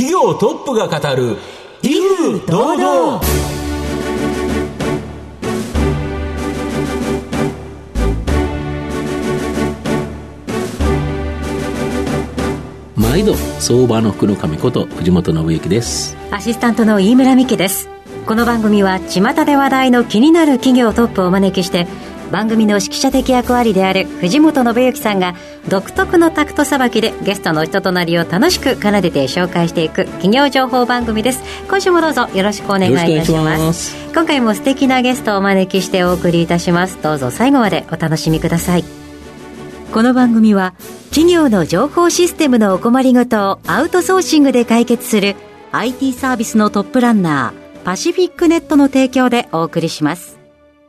企業トップが語る威風堂々。 毎度相場の福の神こと藤本信之です。 アシスタントの飯村美希です。この番組は巷で話題の気になる企業トップをお招きして、番組の指揮者的役割である藤本信之さんが独特のタクトさばきでゲストの人となりを楽しく奏でて紹介していく企業情報番組です。今週もどうぞよろしくお願いいたします。今回も素敵なゲストをお招きしてお送りいたします。どうぞ最後までお楽しみください。この番組は企業の情報システムのお困りごとをアウトソーシングで解決する IT サービスのトップランナーパシフィックネットの提供でお送りします。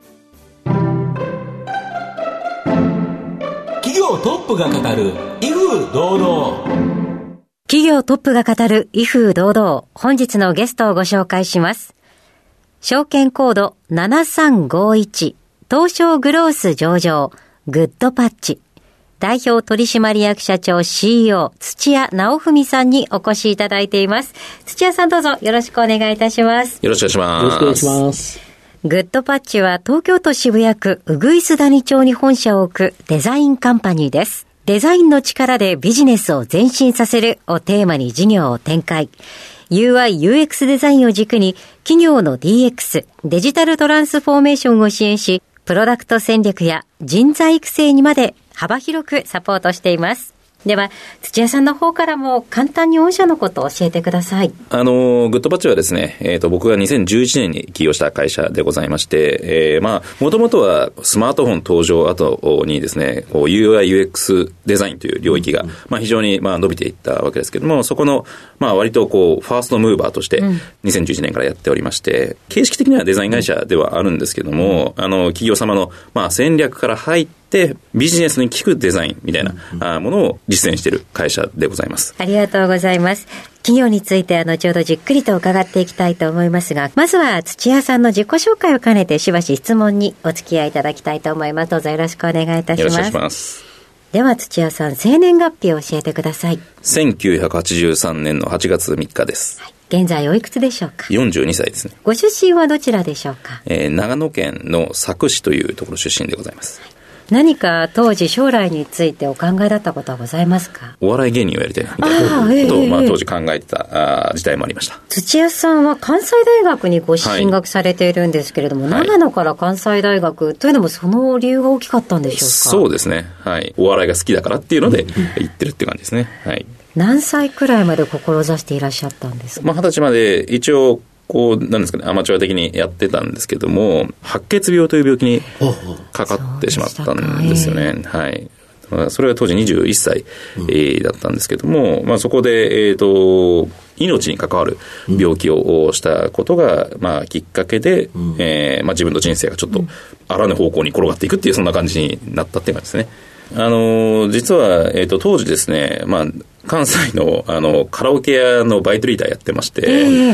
企業トップが語る威風堂々。 企業トップが語る威風堂々。本日のゲストをご紹介します。証券コード7351東証グロース上場グッドパッチ代表取締役社長 CEO 土屋直文さんにお越しいただいています。土屋さんどうぞよろしくお願いいたします。 よろしくお願いします。 よろしくお願いします。 グッドパッチは東京都渋谷区鶯谷町に本社を置くデザインカンパニーです。デザインの力でビジネスを前進させるをテーマに事業を展開。UI UX デザインを軸に企業の DX デジタルトランスフォーメーションを支援し、プロダクト戦略や人材育成にまで幅広くサポートしています。では土屋さんの方からも簡単に御社のことを教えてください。 グッドパッチはですね、僕が2011年に起業した会社でございまして、もともとはスマートフォン登場後にですね、UI UX デザインという領域が、非常に伸びていったわけですけれども、そこの割とファーストムーバーとして2011年からやっておりまして、形式的にはデザイン会社ではあるんですけども、企業様の戦略から入ってビジネスに効くデザインみたいなものを実践している会社でございます。 ありがとうございます。企業について後ほどじっくりと伺っていきたいと思いますが、まずは土屋さんの自己紹介を兼ねてしばし質問にお付き合いいただきたいと思います。どうぞよろしくお願いいたします。 よろしくお願いします。 では土屋さん、生年月日を教えてください。 1983年の8月3日です。 はい、現在おいくつでしょうか。 42歳ですね。 ご出身はどちらでしょうか。 長野県の佐久市というところ出身でございます。 何か当時将来についてお考えだったことはございますか。 お笑い芸人をやりたいみたいなことを、当時考えてた時代もありました。 土屋さんは関西大学にご進学されているんですけれども、長野から関西大学というのもその理由が大きかったんでしょうか。 そうですね、はい、お笑いが好きだからっていうので言ってるっていう感じですね。はい、 何歳くらいまで志していらっしゃったんですか。 20歳まで一応なんですかね、アマチュア的にやってたんですけども、白血病という病気にかかってしまったんですよね。はい。それは当時21歳、だったんですけども、そこで、命に関わる病気をしたことが、きっかけで、自分の人生がちょっとあらぬ方向に転がっていくっていう、そんな感じになったっていう感じですね。実は、当時ですね、関西のカラオケ屋のバイトリーダーやってまして、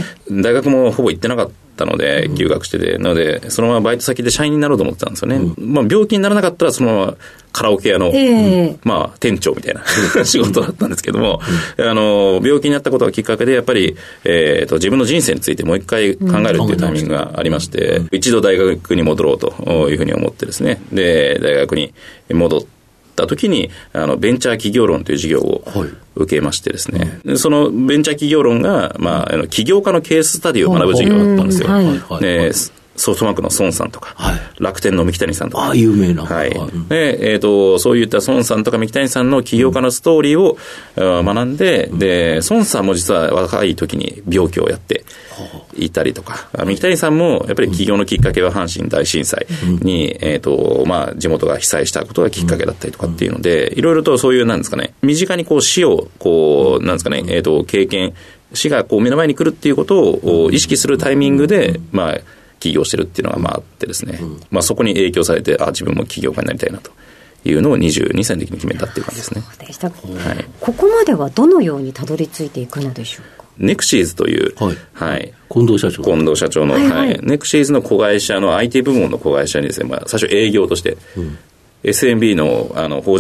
大学もほぼ行ってなかったので休学してて、なのでそのままバイト先で社員になろうと思ってたんですよね。病気にならなかったらそのままカラオケ屋の、店長みたいな仕事だったんですけども、病気になったことがきっかけでやっぱり、自分の人生についてもう一回考えるっていうタイミングがありまして、一度大学に戻ろうというふうに思ってですね、で大学に戻って時にベンチャー企業論という授業を受けましてですね、そのベンチャー企業論が、起業家のケーススタディを学ぶ授業だったんですよ。でソフトバンクの孫さんとか、楽天の三木谷さんとか、 有名な、 でそういった孫さんとか三木谷さんの起業家のストーリーを学んで、で孫さんも実は若い時に病気をやっていたりとか、三木谷さんもやっぱり起業のきっかけは阪神大震災に、地元が被災したことがきっかけだったりとかっていうので、いろいろとそういうなんですかね、身近に死をなんですかね、経験、死が目の前に来るっていうことを意識するタイミングで起業してるっていうのがあってですね、そこに影響されて自分も起業家になりたいなというのを22歳の時に決めたっていう感じですね。 そうでした、ここまではどのようにたどり着いていくのでしょうか。 ネクシーズという、 近藤社長の、 ネクシーズの子会社の IT 部門の子会社にですね、最初営業として、SMB の法人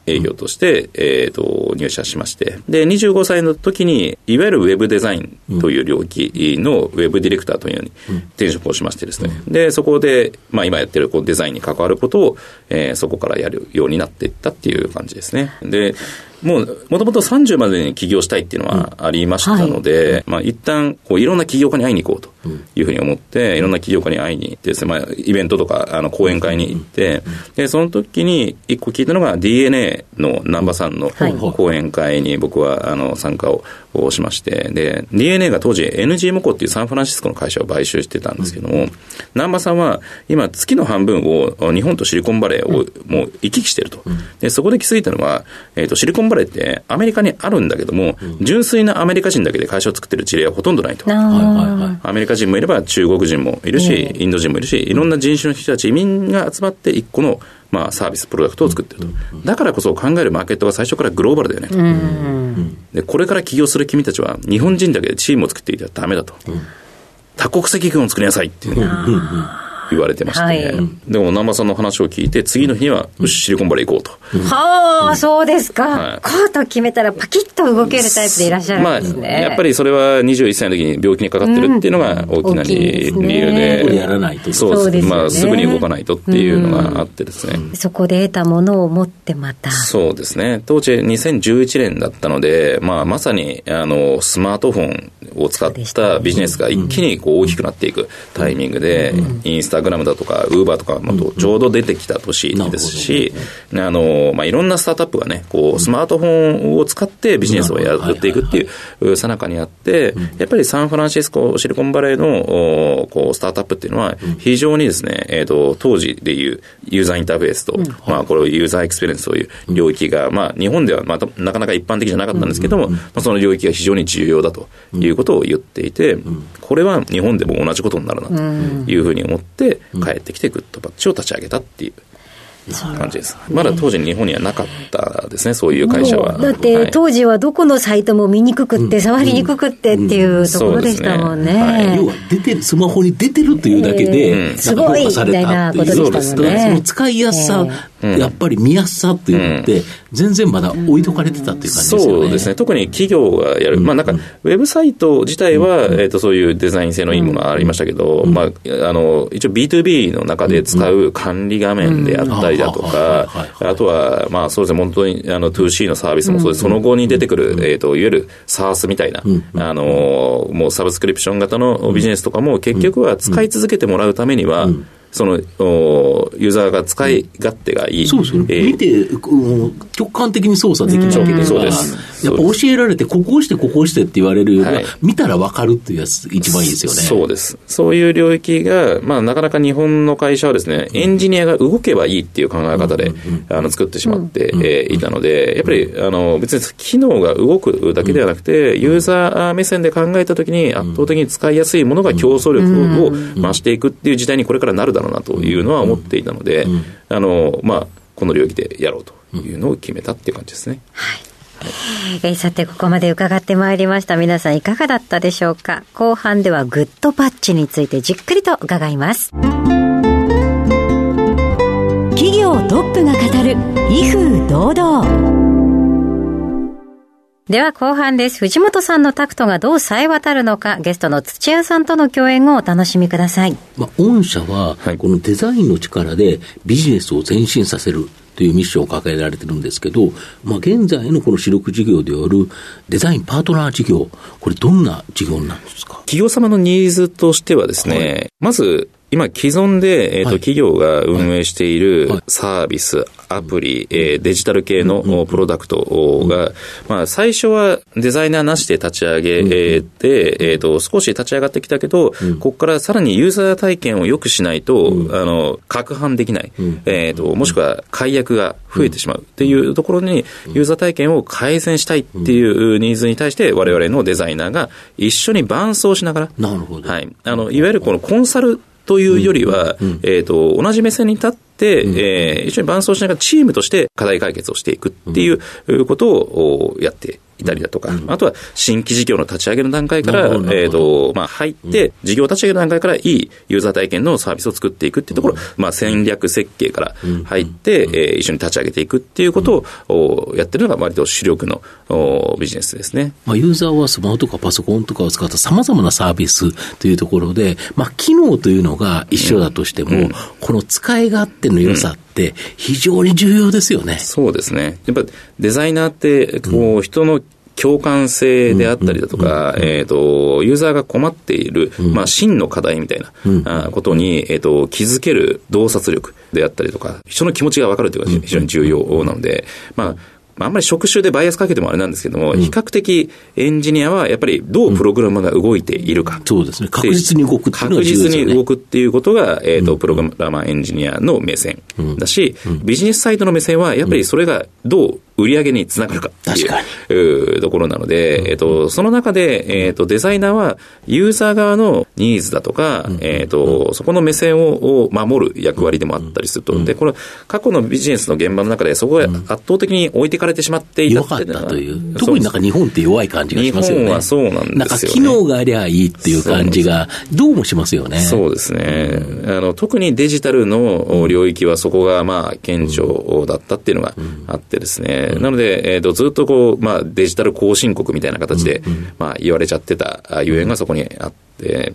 営業として、入社しまして、で、25歳の時に、いわゆるウェブデザインという領域のウェブディレクターというのに転職をしましてですね、で、そこで、今やってるデザインに関わることを、そこからやるようになっていったっていう感じですね。で、もともと30までに起業したいっていうのはありましたので、一旦いろんな起業家に会いに行こうというふうに思って、いろんな起業家に会いに行ってですね、イベントとか講演会に行って、でその時に一個聞いたのが DNA の南波さんの講演会に僕は参加をしまして、で DNA が当時 NG モコっていうサンフランシスコの会社を買収してたんですけども、南波さんは今月の半分を日本とシリコンバレーをもう行き来してると。でそこで気づいたのは、シリコンバレーってアメリカにあるんだけども、純粋なアメリカ人だけで会社を作ってる事例はほとんどないと。アメリカ人もいれば中国人もいるし、インド人もいるし、いろんな人種の人たち移民が集まって一個のサービスプロダクトを作ってると。だからこそ考えるマーケットが最初からグローバルだよねと。でこれから起業する君たちは日本人だけでチームを作っていてはダメだと。多国籍軍を作りなさいっていう言われてまして、でも南波さんの話を聞いて次の日にはシリコンバレー行こうと。 はあ、そうですか。こうと決めたらパキッと動けるタイプでいらっしゃるんですね。 やっぱりそれは21歳の時に病気にかかってるっていうのが大きな理由で、 これやらないと、 そうですね、 すぐに動かないとっていうのがあってですね、 そこで得たものを持ってまた、 そうですね、当時2011年だったので、まさにスマートフォンを使ったビジネスが一気に大きくなっていくタイミングで、インスタグラムだとかウーバーとかもちょうど出てきた年ですし、いろんなスタートアップがねスマートフォンを使ってビジネスをやっていくっていう最中にあって、やっぱりサンフランシスコシリコンバレーのスタートアップっていうのは非常にですね、当時でいうユーザーインターフェースと、これユーザーエクスペリエンスという領域が、日本ではなかなか一般的じゃなかったんですけども、その領域が非常に重要だということを言っていて、これは日本でも同じことになるなというふうに思って帰ってきてグッドパッチを立ち上げたっていう感じです。まだ当時日本にはなかったですね、そういう会社は。 だって当時はどこのサイトも見にくくって、触りにくくってっていうところでしたもんね。 要はスマホに出てるというだけで、 すごいみたいなことでしたもんね。 その使いやすさ、やっぱり見やすさっていうのって全然まだ置いとかれてたっていう感じですよね。 そうですね。特に企業がやる、ウェブサイト自体は、そういうデザイン性のいいものがありましたけど、一応 B2B の中で使う管理画面であったりだとか、あとはそうですね、本当に2C のサービスもそうです。その後に出てくるいわゆる SaaS みたいなもうサブスクリプション型のビジネスとかも結局は使い続けてもらうためには、そのユーザーが使い勝手がいい。 そうそう。見て客観的に操作できなければ、 そうです。 やっぱ教えられてここをしてここをしてって言われるよりは、見たら分かるっていうやつ一番いいですよね。 そうです。そういう領域がなかなか日本の会社はですね、エンジニアが動けばいいっていう考え方で作ってしまっていたので、やっぱり別に機能が動くだけではなくて、ユーザー目線で考えたときに圧倒的に使いやすいものが競争力を増していくっていう時代にこれからなるだろうなというのは思っていたので、この領域でやろうというのを決めたっていう感じですね。 さて、ここまで伺ってまいりました。皆さんいかがだったでしょうか。後半ではグッドパッチについてじっくりと伺います。企業トップが語る威風堂々。では後半です。藤本さんのタクトがどう冴え渡るのか、ゲストの土屋さんとの共演をお楽しみください。 御社はこのデザインの力でビジネスを前進させるというミッションを掲げられてるんですけど、現在のこの主力事業であるデザインパートナー事業、これどんな事業なんですか？ 企業様のニーズとしてはですね、まず今既存で、企業が運営しているサービス、アプリ、デジタル系のプロダクトが、最初はデザイナーなしで立ち上げて、少し立ち上がってきたけど、ここからさらにユーザー体験を良くしないと、拡販できない、もしくは解約が増えてしまうっていうところに、ユーザー体験を改善したいっていうニーズに対して、我々のデザイナーが一緒に伴走しながら、 なるほど。 いわゆるこのコンサルというよりは、同じ目線に立って、一緒に伴走しながらチームとして課題解決をしていくっていうことをやっていたりだとか、あとは新規事業の立ち上げの段階から、入って、事業立ち上げの段階からいいユーザー体験のサービスを作っていくっていうところ、戦略設計から入って、一緒に立ち上げていくっていうことをやってるのが割と主力のビジネスですね。 ユーザーはスマホとかパソコンとかを使った様々なサービスというところで、機能というのが一緒だとしても、この使い勝手の良さって非常に重要ですよね。 そうですね。やっぱデザイナーって人の共感性であったりだとか、ユーザーが困っている、真の課題みたいな、ことに、気づける洞察力であったりとか、人の気持ちが分かるというのが非常に重要なので、あんまり職種でバイアスかけてもあれなんですけども、比較的エンジニアはやっぱりどうプログラムが動いているか。 そうですね。確実に動くっていうのが重要ですよね。 確実に動くっていうことが、プログラマーエンジニアの目線だし、ビジネスサイドの目線はやっぱりそれがどう売り上げにつながるかっていうところなので、その中で、デザイナーはユーザー側のニーズだとか、そこの目線を守る役割でもあったりすると。で、これ過去のビジネスの現場の中でそこが圧倒的に置いてかれてしまっていたっていうのは、 弱かったという。特に日本って弱い感じがしますよね。 日本はそうなんですよね。 機能がありゃいいっていう感じがどうもしますよね。 そうですね。特にデジタルの領域はそこが顕著だったっていうのがあってですね。なので、ずっとデジタル後進国みたいな形で、言われちゃってたゆえんがそこにあって、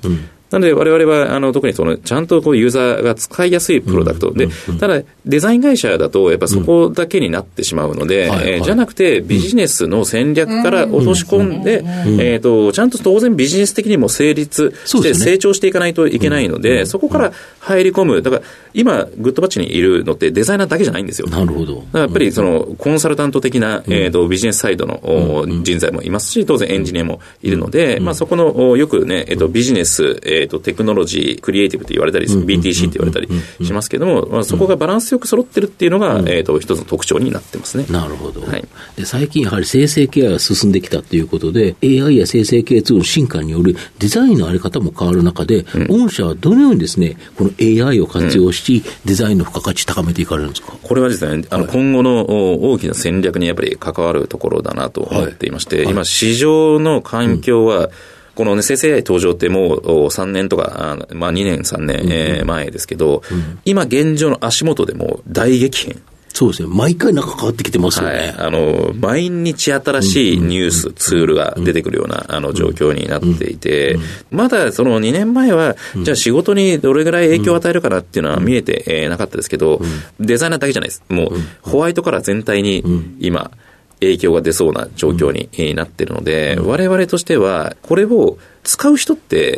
なので我々は特にちゃんとユーザーが使いやすいプロダクトで、ただデザイン会社だとやっぱそこだけになってしまうので、じゃなくてビジネスの戦略から落とし込んで、ちゃんと当然ビジネス的にも成立して成長していかないといけないので、そこから入り込む。だから今グッドバッチにいるのってデザイナーだけじゃないんですよ。 なるほど。 だからやっぱりコンサルタント的なビジネスサイドの人材もいますし、当然エンジニアもいるので、そこのよくねビジネステクノロジークリエイティブと言われたり BTC って言われたりしますけども、そこがバランスよく揃ってるっていうのが、一つの特徴になってますね。 なるほど。で最近やはり生成系 AI が進んできたということで AI や生成系ツールの進化によるデザインのあり方も変わる中で、御社はどのようにですねこの AI を活用し、デザインの付加価値高めていかれるんですか。 これはですね今後の大きな戦略にやっぱり関わるところだなと思っていまして、今市場の環境は、この、生成 AI 登場ってもう3年とか、2年3年、前ですけど、今現状の足元でも大激変。 そうですね。毎回変わってきてますよね。 毎日新しいニュース、ツールが出てくるような、状況になっていて、まだその2年前は、じゃあ仕事にどれぐらい影響を与えるかなっていうのは見えてなかったですけど、デザイナーだけじゃないです。もう、ホワイトカラー全体に今、影響が出そうな状況になっているので、我々としては、これを使う人って、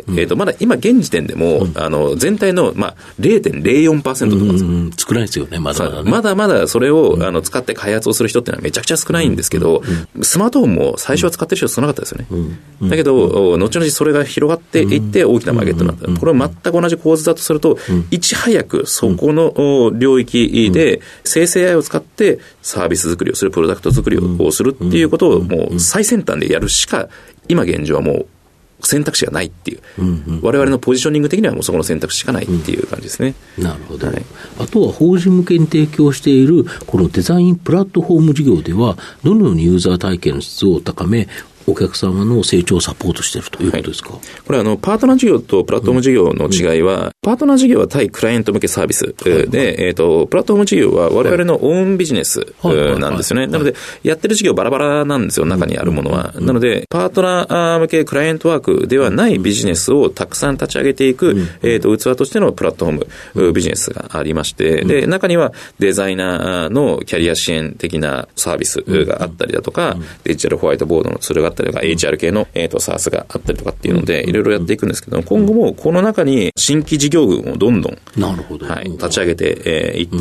まだ今現時点でも、全体の、0.04% とか少ないですよね、まだまだね。 まだまだそれを、使って開発をする人っていうのはめちゃくちゃ少ないんですけど、スマートフォンも最初は使ってる人少なかったですよね。だけど、後々それが広がっていって大きなマーケットになった。これは全く同じ構図だとすると、いち早くそこの領域で生成 AI を使ってサービス作りをする、プロダクト作りをするっていうことをもう最先端でやるしか、今現状はもう選択肢がないっていう、我々のポジショニング的にはもうそこの選択肢しかないっていう感じですね。 なるほど。あとは法人向けに提供しているこのデザインプラットフォーム事業ではどのようにユーザー体験の質を高めお客様の成長をサポートしているということですか。 これはパートナー事業とプラットフォーム事業の違いは、パートナー事業は対クライアント向けサービスで、プラットフォーム事業は我々のオウンビジネスなんですよね。なので、やってる事業バラバラなんですよ、中にあるものは。なので、パートナー向けクライアントワークではないビジネスをたくさん立ち上げていく、器としてのプラットフォームビジネスがありまして、で、中にはデザイナーのキャリア支援的なサービスがあったりだとか、デジタルホワイトボードのツールがあったりとか、HR 系の、SaaS があったりとかっていうので、いろいろやっていくんですけども、今後もこの中に新規事業群をどんどん、立ち上げていって、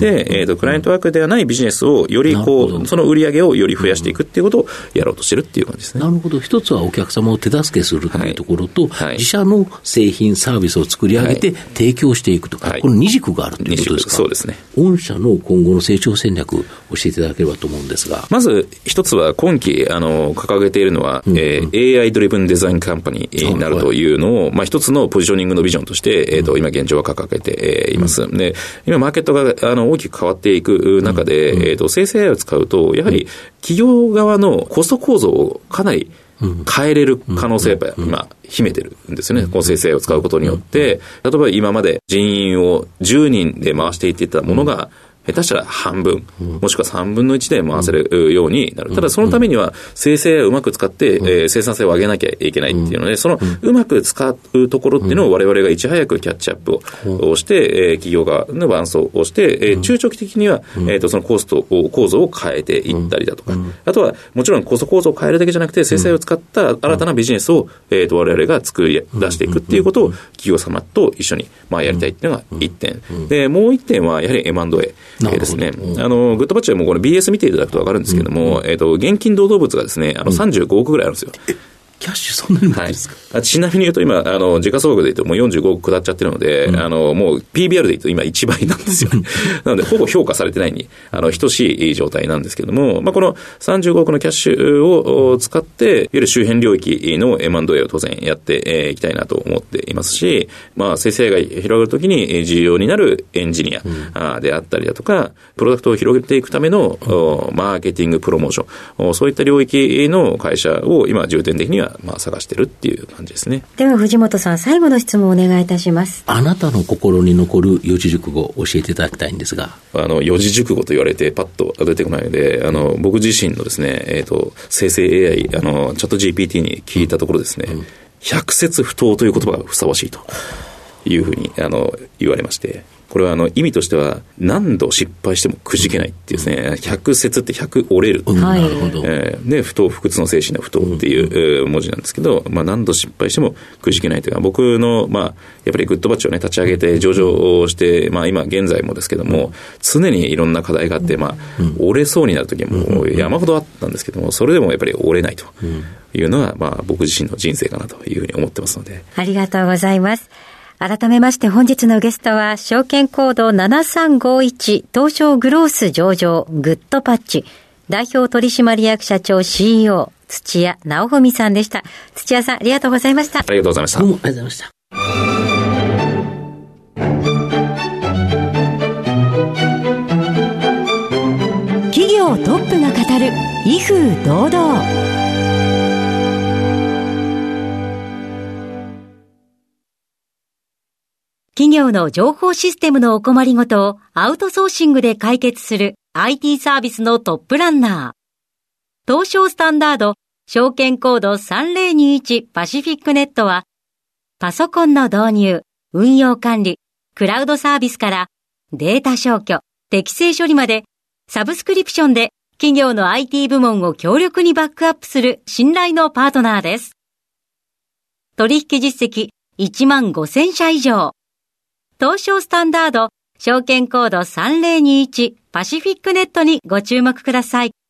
クライアントワークではないビジネスをよりその売り上げをより増やしていくっていうことをやろうとしてるっていう感じですね。 なるほど。一つはお客様を手助けするというところと、自社の製品サービスを作り上げて提供していくと、この二軸があるということですか。 そうですね。 御社の今後の成長戦略を教えていただければと思うんですが、 まず一つは今期掲げているのは AI ドリブンデザインカンパニーになるというのを、一つのポジショニングのビジョンとして、今現状は掲げています。で、今マーケットが大きく変わっていく中で、生成 AI を使うと、やはり企業側のコスト構造をかなり変えれる可能性が今秘めてるんですよね。この生成 AI を使うことによって、例えば今まで人員を10人で回していってたものが、下手したら半分、もしくは3分の1で回せるようになる。ただそのためには生成 AI をうまく使って、生産性を上げなきゃいけないっていうので、そのうまく使うところっていうのを我々がいち早くキャッチアップをして、企業側の伴走をして、中長期的には、そのコスト構造を変えていったりだとか、あとはもちろんコスト構造を変えるだけじゃなくて、生成 AI を使った新たなビジネスを、我々が作り出していくっていうことを企業様と一緒にやりたいっていうのが1点。で、もう1点はやはり M&A。ですね。グッドパッチはもうこれ BS 見ていただくと分かるんですけども、現金堂々物がですね、35億ぐらいあるんですよ。 キャッシュそんなに持ってるんですか？ ちなみに言うと今、時価総額で言うともう45億下っちゃってるので、もう PBR で言うと今1倍なんですよね。なので、ほぼ評価されてないに、等しい状態なんですけども、この35億のキャッシュを使って、いわゆる周辺領域の M&A を当然やっていきたいなと思っていますし、生成 AI が広がるときに重要になるエンジニアであったりだとか、プロダクトを広げていくためのマーケティング、プロモーション、そういった領域の会社を今重点的には探してるっていう感じですね。 では藤本さん、最後の質問をお願いいたします。 あなたの心に残る四字熟語を教えていただきたいんですが。 四字熟語と言われてパッと出てこないので、僕自身のですね、生成 AI、チャット GPT に聞いたところですね、百説不答という言葉がふさわしいというふうに言われまして、これは意味としては何度失敗してもくじけないっていうですね、百説って100折れる、 なるほど。 で不当不屈の精神の不当っていう文字なんですけど、何度失敗してもくじけないというか、僕のやっぱりグッドバッチをね立ち上げて上場をして、今現在もですけども、常にいろんな課題があって、折れそうになる時も山ほどあったんですけども、それでもやっぱり折れないというのが、僕自身の人生かなというふうに思ってますので。 ありがとうございます。改めまして本日のゲストは証券コード7351東証グロース上場グッドパッチ代表取締役社長 CEO 土屋直文さんでした。土屋さん、ありがとうございました。 ありがとうございました。 どうもありがとうございました。 企業トップが語る威風堂々。企業の情報システムのお困りごとをアウトソーシングで解決する IT サービスのトップランナー。東証スタンダード証券コード3021パシフィックネットは、パソコンの導入、運用管理、クラウドサービスからデータ消去、適正処理まで、サブスクリプションで企業の IT 部門を強力にバックアップする信頼のパートナーです。取引実績15,000社以上。東証スタンダード証券コード3021パシフィックネットにご注目ください。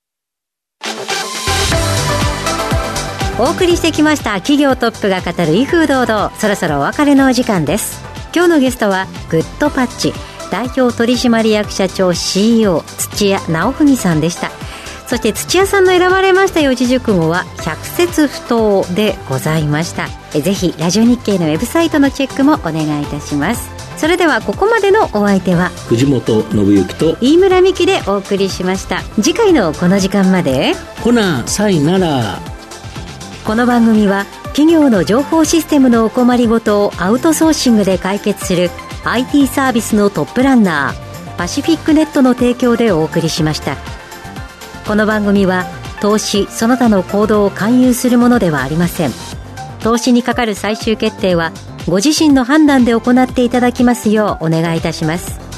お送りしてきました企業トップが語る威風堂々、そろそろお別れのお時間です。今日のゲストはグッドパッチ代表取締役社長 CEO 土屋直文さんでした。そして土屋さんの選ばれました四字熟語は百説不答でございました。ぜひラジオ日経のウェブサイトのチェックもお願いいたします。それではここまでのお相手は藤本信之と飯村美希でお送りしました。次回のこの時間までほなさいなら。 この番組は企業の情報システムのお困りごとをアウトソーシングで解決する IT サービスのトップランナーパシフィックネットの提供でお送りしました。この番組は投資その他の行動を勧誘するものではありません。投資にかかる最終決定はご自身の判断で行っていただきますようお願いいたします。